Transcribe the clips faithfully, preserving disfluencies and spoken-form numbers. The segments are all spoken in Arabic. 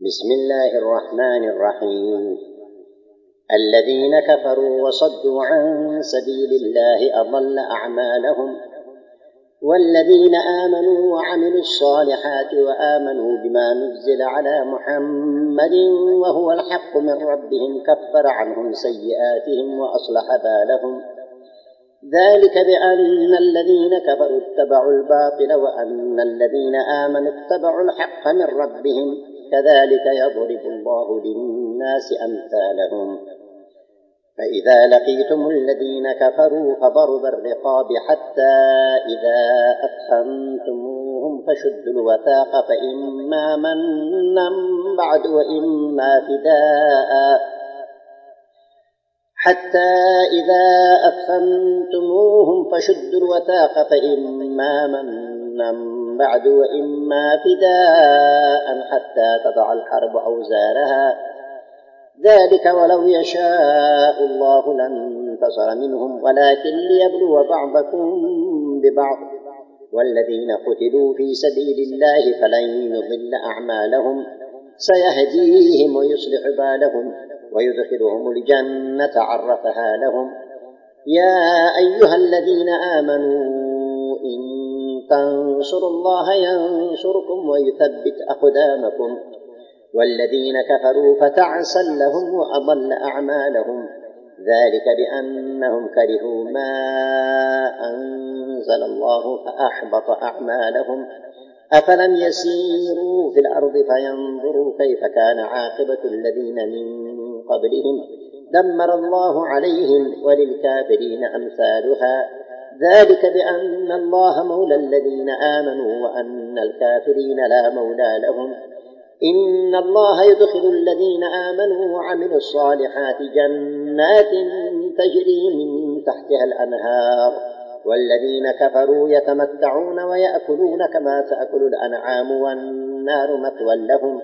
بسم الله الرحمن الرحيم. الذين كفروا وصدوا عن سبيل الله أضل أعمالهم، والذين آمنوا وعملوا الصالحات وآمنوا بما نزل على محمد وهو الحق من ربهم كفر عنهم سيئاتهم وأصلح بالهم، ذلك بأن الذين كفروا اتبعوا الباطل وأن الذين آمنوا اتبعوا الحق من ربهم، كذلك يضرب الله للناس أمثالهم. فإذا لقيتم الذين كفروا فضرب الرقاب حتى إذا أثخنتموهم فشدوا الوثاق فإما منا بعد وإما فداء حتى إذا أثخنتموهم فشدوا الوثاق فإما منا بعد وإما فداء حتى تضع الحرب أوزارها، ذلك ولو يشاء الله لانتصر منهم ولكن ليبلو بعضكم ببعض، والذين قتلوا في سبيل الله فلن يضل أعمالهم سيهديهم ويصلح بالهم ويدخلهم الجنة عرفها لهم. يا أيها الذين آمنوا إن تنصروا الله ينصركم ويثبت أقدامكم، والذين كفروا فتعسا لهم وأضل أعمالهم، ذلك بأنهم كرهوا ما أنزل الله فأحبط أعمالهم. أفلم يسيروا في الأرض فينظروا كيف كان عاقبة الذين من قبلهم، دمر الله عليهم وللكافرين أمثالها، ذلك بأن الله مولى الذين آمنوا وأن الكافرين لا مولى لهم. إن الله يدخل الذين آمنوا وعملوا الصالحات جنات تجري من تحتها الأنهار، والذين كفروا يتمتعون ويأكلون كما تأكل الأنعام والنار مثوى لهم.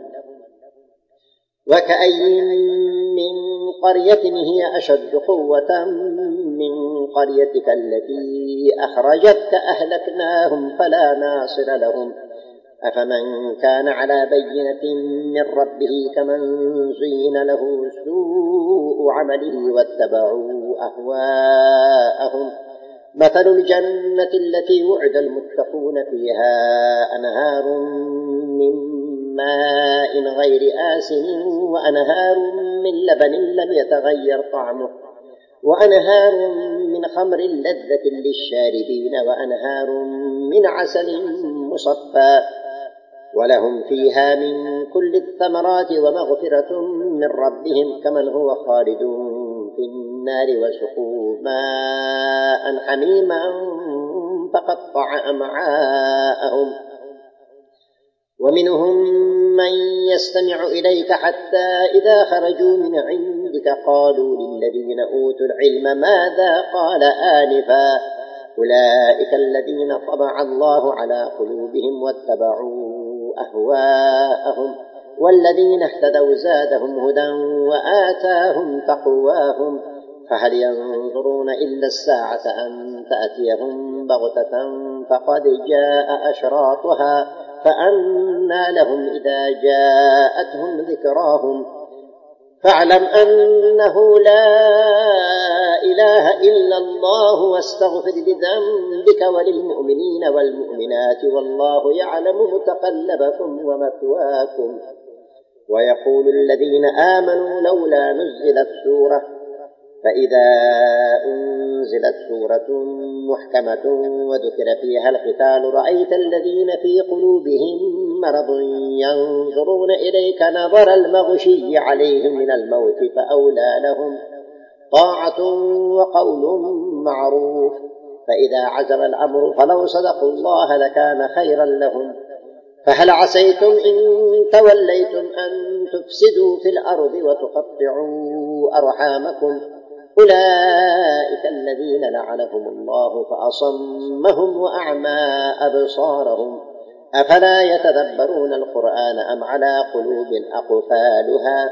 وكأي من قرية هي أشد قوة من قريتك التي أخرجتك أهلكناهم فلا ناصر لهم. أفمن كان على بينة من ربه كمن زين له سوء عمله واتبعوا أهواءهم. مثل الجنة التي وعد المتقون فيها أنهار من ماء غير آسن وأنهار من لبن لم يتغير طعمه وأنهار من خمر لذة للشاربين وأنهار من عسل مصفى، ولهم فيها من كل الثمرات ومغفرة من ربهم كمن هو خالد في النار وسقوا ماء حميما فقطع أمعاءهم. ومنهم من يستمع إليك حتى إذا خرجوا من عندك قالوا للذين أوتوا العلم ماذا قال آنفا، أولئك الذين طبع الله على قلوبهم واتبعوا أهواءهم، والذين اهتدوا زادهم هدى وآتاهم تقواهم. فهل ينظرون إلا الساعة أن تأتيهم بغتة فقد جاء أشراطها فأنى لهم إذا جاءتهم ذكراهم. فاعلم أنه لا إله إلا الله واستغفر لذنبك وللمؤمنين والمؤمنات والله يعلم متقلبكم ومثواكم. ويقول الذين آمنوا لولا نزلت سورة، فإذا أنزلت سورة محكمة وذكر فيها القتال رأيت الذين في قلوبهم مرض ينظرون إليك نظر المغشي عليهم من الموت فأولى لهم طاعة وقول معروف. فإذا عزم الأمر فلو صدقوا الله لكان خيرا لهم. فهل عسيتم إن توليتم أن تفسدوا في الأرض وتقطعوا أرحامكم، أولئك الذين لعنهم الله فأصمهم وأعمى أبصارهم، أفلا يتدبرون القرآن أم على قلوب أقفالها.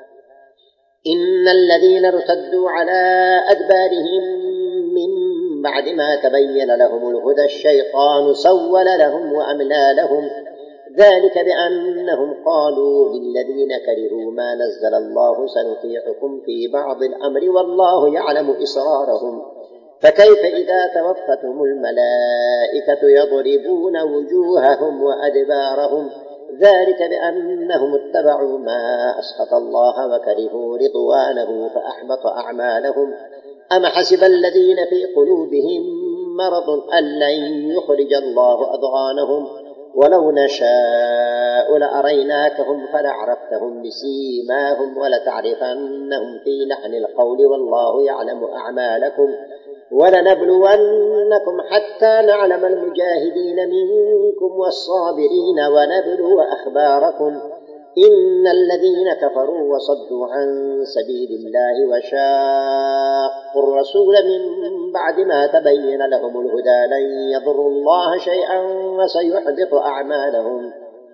إن الذين ارتدوا على أدبارهم من بعد ما تبين لهم الهدى الشيطان سول لهم وأملى لهم، ذلك بأنهم قالوا للذين كرهوا ما نزل الله سنطيعكم في بعض الأمر والله يعلم إسرارهم فكيف إذا توفتهم الملائكة يضربون وجوههم وأدبارهم ذلك بأنهم اتبعوا ما أسخط الله وكرهوا رضوانه فأحبط أعمالهم أم حسب الذين في قلوبهم مرض أن لن يخرج الله أضغانهم ولو نشاء لأريناكهم فلعرفتهم بسيماهم ولتعرفنهم في لحن القول والله يعلم أعمالكم ولنبلونكم حتى نعلم المجاهدين منكم والصابرين ونبلو أخباركم إن الذين كفروا وصدوا عن سبيل الله وشاقوا الرسول من بعد ما تبين لهم الهدى لن يضروا الله شيئا وسيحبط أعمالهم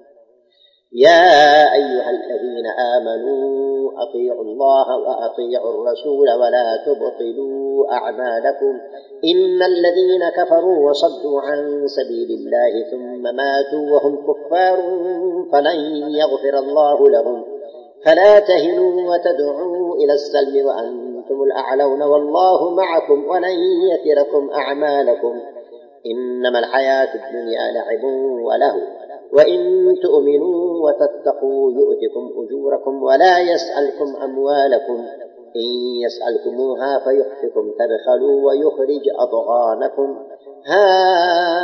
يا أيها الذين آمنوا أطيعوا الله وأطيعوا الرسول ولا تبطلوا أعمالكم إن الذين كفروا وصدوا عن سبيل الله ثم ماتوا وهم كفار فلن يغفر الله لهم فلا تهنوا وتدعوا إلى السلم وأنتم الأعلون والله معكم ولن يتركم أعمالكم إنما الحياة الدنيا لعب وله وإن تؤمنوا وتتقوا يؤتكم أجوركم ولا يسألكم أموالكم إن يسألكموها فيحفكم تبخلوا ويخرج أضغانكم ها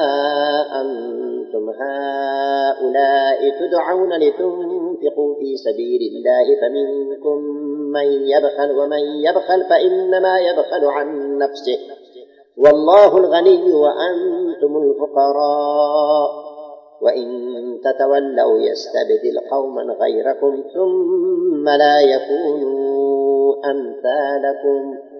أنتم هؤلاء تدعون لتنفقوا في سبيل الله فمنكم من يبخل ومن يبخل فإنما يبخل عن نفسه والله الغني وأنتم الفقراء وإن تتولوا يستبدل قوما غيركم ثم لا يكونوا أمثالكم